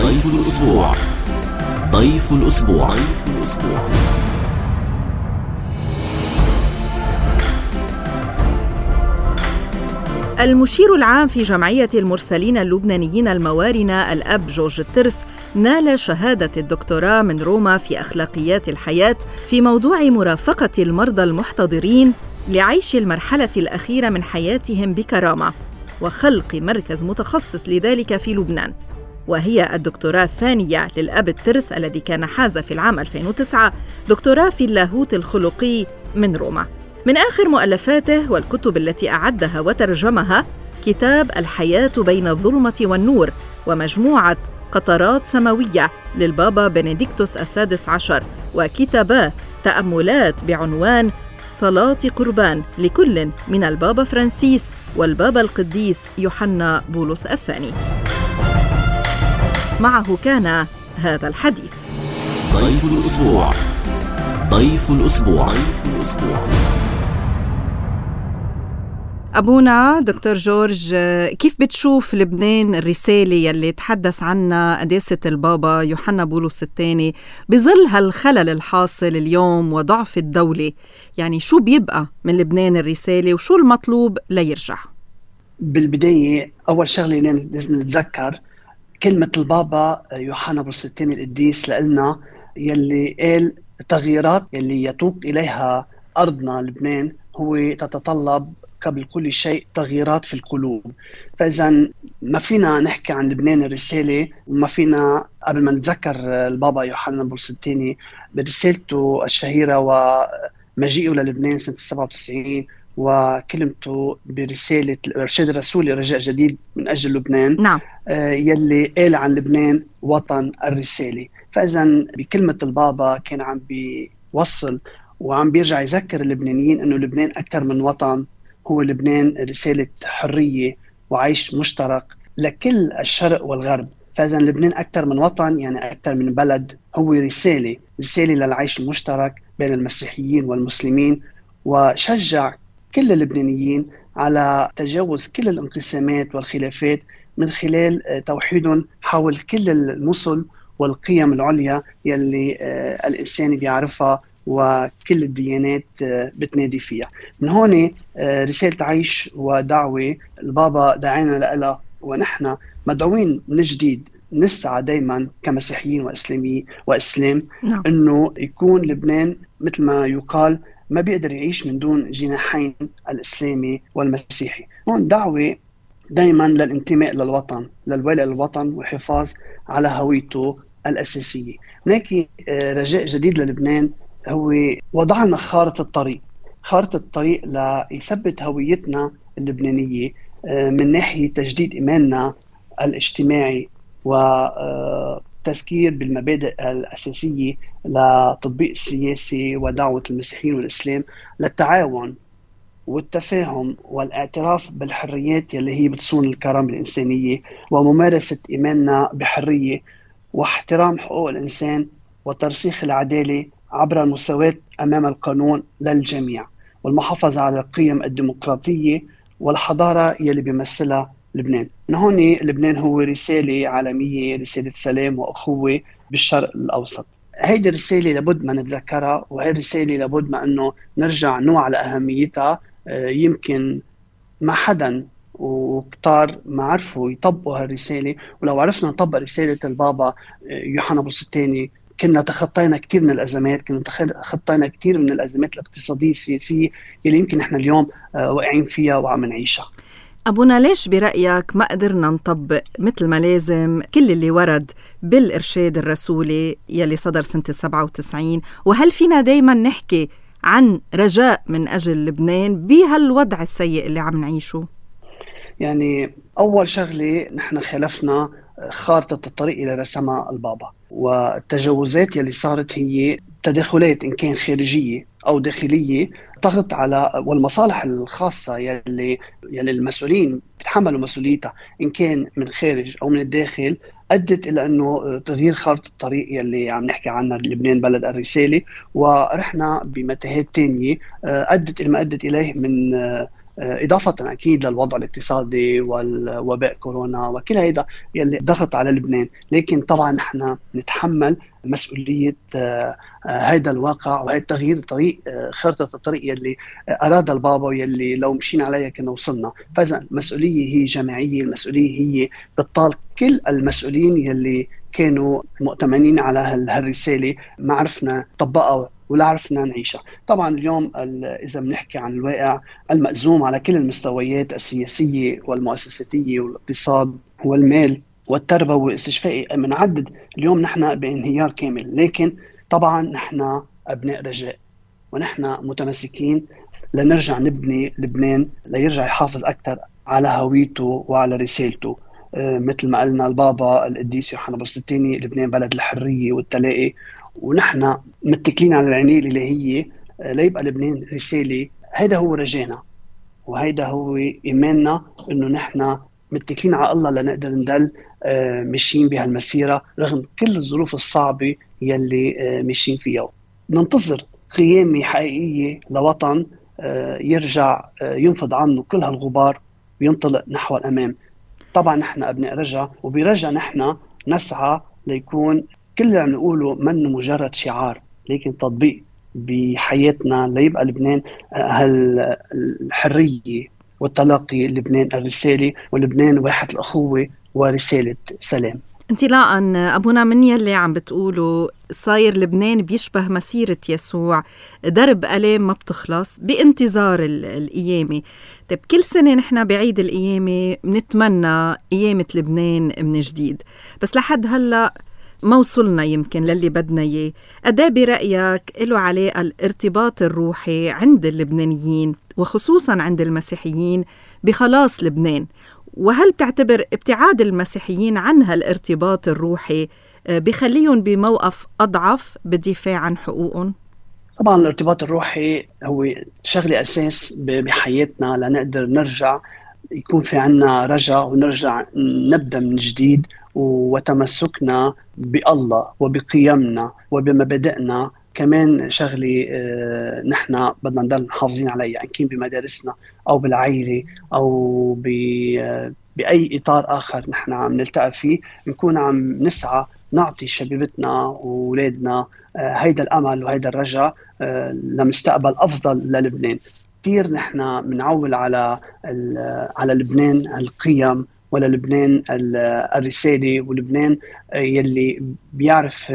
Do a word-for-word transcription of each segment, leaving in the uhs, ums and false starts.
ضيف الأسبوع. ضيف الأسبوع. ضيف الأسبوع. المشير العام في جمعية المرسلين اللبنانيين الموارنة الأب جورج الترس نال شهادة الدكتوراه من روما في أخلاقيات الحياة في موضوع مرافقة المرضى المحتضرين لعيش المرحلة الأخيرة من حياتهم بكرامة وخلق مركز متخصص لذلك في لبنان، وهي الدكتوراه الثانية للأب الترس الذي كان حاز في العام ألفين وتسعة دكتوراه في اللاهوت الخلقي من روما. من آخر مؤلفاته والكتب التي أعدها وترجمها كتاب الحياة بين الظلمة والنور، ومجموعة قطرات سماوية للبابا بنديكتوس السادس عشر، وكتابا تأملات بعنوان صلاة قربان لكل من البابا فرانسيس والبابا القديس يوحنا بولس الثاني. معه كان هذا الحديث. ضيف الأسبوع. ضيف الأسبوع. ضيف الأسبوع. أبونا دكتور جورج، كيف بتشوف لبنان الرسالة يلي تحدث عنها قداسة البابا يوحنا بولس الثاني بظل هالخلل الحاصل اليوم وضعف الدولة؟ يعني شو بيبقى من لبنان الرسالة وشو المطلوب ليرجع؟ بالبداية أول شغلة لازم نتذكر كلمة البابا يوحنا بولس الثاني القديس لنا يلي قال التغييرات يلي يتوق إليها أرضنا لبنان هو تتطلب قبل كل شيء تغييرات في القلوب. فإذا ما فينا نحكي عن لبنان الرسالة وما فينا قبل ما نتذكر البابا يوحنا بولس الثاني برسالته الشهيرة ومجيئه للبنان سنة سبعة وتسعين وكلمته برسالة الإرشاد الرسولي رجاء جديد من أجل لبنان. نعم. آه يلي قال عن لبنان وطن الرسالة. فإذا بكلمة البابا كان عم بيوصل وعم بيرجع يذكر اللبنانيين أنه لبنان أكثر من وطن، هو لبنان رسالة حرية وعيش مشترك لكل الشرق والغرب. فإذا لبنان أكثر من وطن يعني أكثر من بلد، هو رسالة رسالة للعيش المشترك بين المسيحيين والمسلمين، وشجع كل اللبنانيين على تجاوز كل الانقسامات والخلافات من خلال توحيدهم حول كل المثل والقيم العليا يلي الإنسان بيعرفها وكل الديانات بتنادي فيها. من هون رسالة عيش ودعوة البابا دعينا لها، ونحن مدعوين من جديد نسعى دايما كمسيحيين وإسلاميين وإسلام نعم. أنه يكون لبنان مثل ما يقال ما بيقدر يعيش من دون جناحين الإسلامي والمسيحي. هون دعوة دايما للانتماء للوطن، للولاء للوطن والحفاظ على هويته الأساسية. هناك رجاء جديد للبنان هو وضعنا خارطة الطريق خارطة الطريق ليثبت هويتنا اللبنانية من ناحية تجديد إيماننا الاجتماعي وتذكير بالمبادئ الأساسية لتطبيق السياسي ودعوة المسيحيين والإسلام للتعاون والتفاهم والاعتراف بالحريات يلي هي بتصون الكرامة الإنسانية وممارسة إيماننا بحرية واحترام حقوق الإنسان وترسيخ العدالة عبر المساواة أمام القانون للجميع والمحافظة على القيم الديمقراطية والحضارة يلي بيمثلها لبنان. من هون لبنان هو رسالة عالمية، رسالة سلام وأخوة بالشرق الأوسط. هيدي الرسالة لابد ما نتذكرها، وهي الرسالة لابد ما أنه نرجع نوع لأهميتها. يمكن ما حدا وكتار ما عرفوا يطبقوا هالرسالة، ولو عرفنا نطبق رسالة البابا يوحنا بولس الثاني كنا تخطينا كثير من الأزمات، كنا تخطينا كثير من الأزمات الاقتصادية السياسية اللي يمكن احنا اليوم واقعين فيها وعم نعيشها. أبونا، ليش برأيك ما قدرنا نطبق مثل ما لازم كل اللي ورد بالإرشاد الرسولي يلي صدر سنة سبعة وتسعين؟ وهل فينا دايما نحكي عن رجاء من أجل لبنان بهالوضع السيء اللي عم نعيشه؟ يعني أول شغلة نحن خالفنا خارطة الطريق اللي رسمها البابا، والتجاوزات يلي صارت هي تدخلات إن كان خارجية أو داخلية تضغط على والمصالح الخاصة يلي يلي المسؤولين بيتحملوا مسؤوليتها إن كان من خارج أو من الداخل، أدت إلى أنه تغيير خارطة الطريق يلي عم نحكي عنها لبنان بلد الرسالة، ورحنا بمتاهات تانية أدت إلى ما أدت إليه من إضافة أكيد للوضع الاقتصادي والوباء كورونا وكل هيدا يلي ضغط على لبنان. لكن طبعا نحن نتحمل مسؤولية هيدا الواقع وهي تغيير طريق خارطة الطريق يلي أراد البابا يلي لو مشينا عليها كنا وصلنا. فإذا المسؤولية هي جماعية، المسؤولية هي بتطال كل المسؤولين يلي كانوا مؤتمنين على هالرسالة، ما عرفنا طبقها ولا عرفنا نعيشها. طبعا اليوم إذا بنحكي عن الواقع المأزوم على كل المستويات السياسية والمؤسساتية والاقتصاد والمال والتربوي والاستشفائي، بنعدد اليوم نحن بانهيار كامل. لكن طبعا نحن أبناء رجاء ونحن متمسكين لنرجع نبني لبنان ليرجع يحافظ أكثر على هويته وعلى رسالته. مثل ما قلنا البابا القديس يوحنا بولس الثاني، لبنان بلد الحرية والتلاقي، ونحن متكلين على العناية الإلهية ليبقى لبنان رسالة. هذا هو رجانا وهذا هو إيماننا، إنه نحن متكلين على الله لنقدر ندل ماشيين بهالمسيرة رغم كل الظروف الصعبة يلي ماشيين فيها. ننتظر قيامة حقيقية لوطن يرجع ينفض عنه كل هالغبار وينطلق نحو الأمام. طبعا نحن أبناء رجا، وبرجا نحن نسعى ليكون كل اللي عم نقوله منه مجرد شعار لكن تطبيق بحياتنا ليبقى لبنان هالحرية والتلاقي، لبنان الرسالة، ولبنان واحد الأخوة ورسالة سلام. انطلاقا أبونا من يلي عم بتقوله، صاير لبنان بيشبه مسيرة يسوع، درب ألام ما بتخلص بانتظار القيامة. طيب كل سنة نحن بعيد القيامة بنتمنى قيامة لبنان من جديد، بس لحد هلأ ما وصلنا يمكن للي بدنا إياه. أدا برأيك له علاقة الارتباط الروحي عند اللبنانيين وخصوصاً عند المسيحيين بخلاص لبنان؟ وهل بتعتبر ابتعاد المسيحيين عن هالارتباط الروحي بخليهم بموقف أضعف بالدفاع عن حقوقهم؟ طبعاً الارتباط الروحي هو شغلة أساس بحياتنا لنقدر نرجع يكون في عنا رجاء ونرجع نبدأ من جديد، وتمسكنا بالله وبقيمنا وبمبادئنا كمان شغلة اه نحن بدنا نضل محافظين عليها، إن كان بمدارسنا أو بالعائلة أو بأي إطار آخر نحن عم نلتقى فيه، نكون عم نسعى نعطي شبيبتنا وولادنا اه هيدا الأمل وهيدا الرجاء اه لمستقبل أفضل للبنان. كثير نحن بنعول على على لبنان القيم ولا لبنان الرسالة، ولبنان يلي بيعرف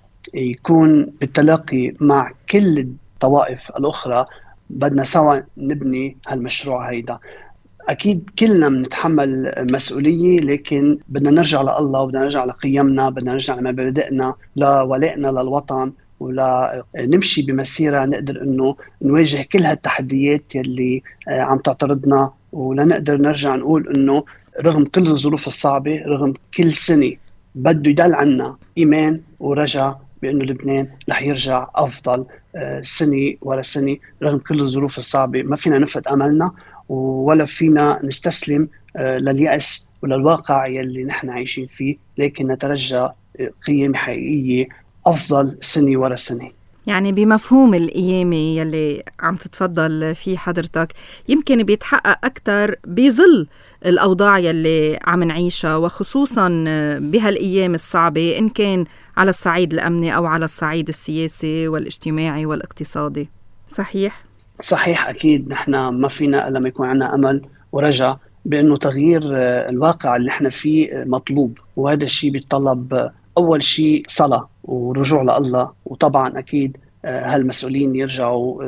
يكون بالتلاقي مع كل الطوائف الأخرى. بدنا سوا نبني هالمشروع هيدا. أكيد كلنا بنتحمل مسؤولية، لكن بدنا نرجع لله وبدنا نرجع لقيمنا، بدنا نرجع لمبادئنا، لولائنا للوطن، ولا نمشي بمسيرة نقدر إنه نواجه كل هالتحديات يلي عم تعترضنا، ولا نقدر نرجع نقول إنه رغم كل الظروف الصعبة، رغم كل سنة بده يدل عنا إيمان ورجاء بأنه لبنان رح يرجع أفضل سنة ورا سنة. رغم كل الظروف الصعبة ما فينا نفقد أملنا ولا فينا نستسلم لليأس وللواقع يلي نحن عايشين فيه، لكن نترجى قيمة حقيقية أفضل سنة ورا سنة. يعني بمفهوم القيامة يلي عم تتفضل فيه حضرتك يمكن بيتحقق أكتر بظل الأوضاع يلي عم نعيشها، وخصوصاً بهالأيام الصعبة إن كان على الصعيد الأمني أو على الصعيد السياسي والاجتماعي والاقتصادي. صحيح؟ صحيح. أكيد نحن ما فينا إلا ما يكون عنا أمل ورجاء بأنه تغيير الواقع اللي نحن فيه مطلوب، وهذا الشيء بيتطلب أول شيء صلاة ورجوع لله، وطبعا أكيد هالمسؤولين يرجعوا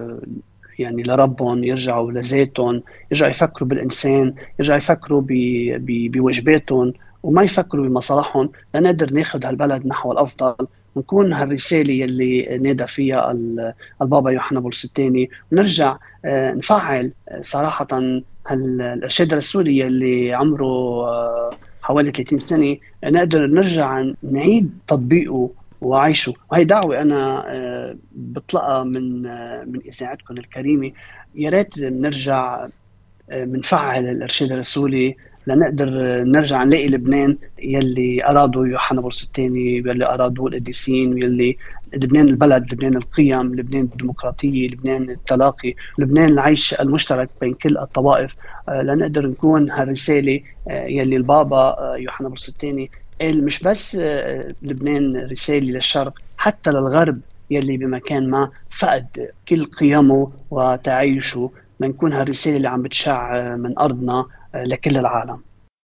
يعني لربهم، يرجعوا لذاتهم، يرجعوا يفكروا بالإنسان، يرجعوا يفكروا بواجباتهم وما يفكروا بمصالحهم لنقدر ناخد هالبلد نحو الأفضل، ونكون هالرسالة يلي نادى فيها البابا يوحنا بولس الثاني، ونرجع نفعل صراحة هالإرشاد الرسولي يلي عمره حوالي ثلاثين سنة نقدر نرجع نعيد تطبيقه وعيشه. وهي دعوة أنا بطلقها من من إذاعتكم الكريمة، يا ريت نرجع منفعل الإرشاد الرسولي لنقدر نرجع نلاقي لبنان يلي أرادوا يوحنا بولس الثاني، يلي أرادوا القديسين، يلي لبنان البلد، لبنان القيم، لبنان الديمقراطية، لبنان التلاقي، لبنان العيش المشترك بين كل الطوائف. لنقدر نكون هالرسالة يلي البابا يوحنا بولس الثاني قال مش بس لبنان رسالة للشرق، حتى للغرب يلي بمكان ما فقد كل قيمه وتعايشه، لنكون هالرسالة اللي عم بتشع من أرضنا لكل العالم.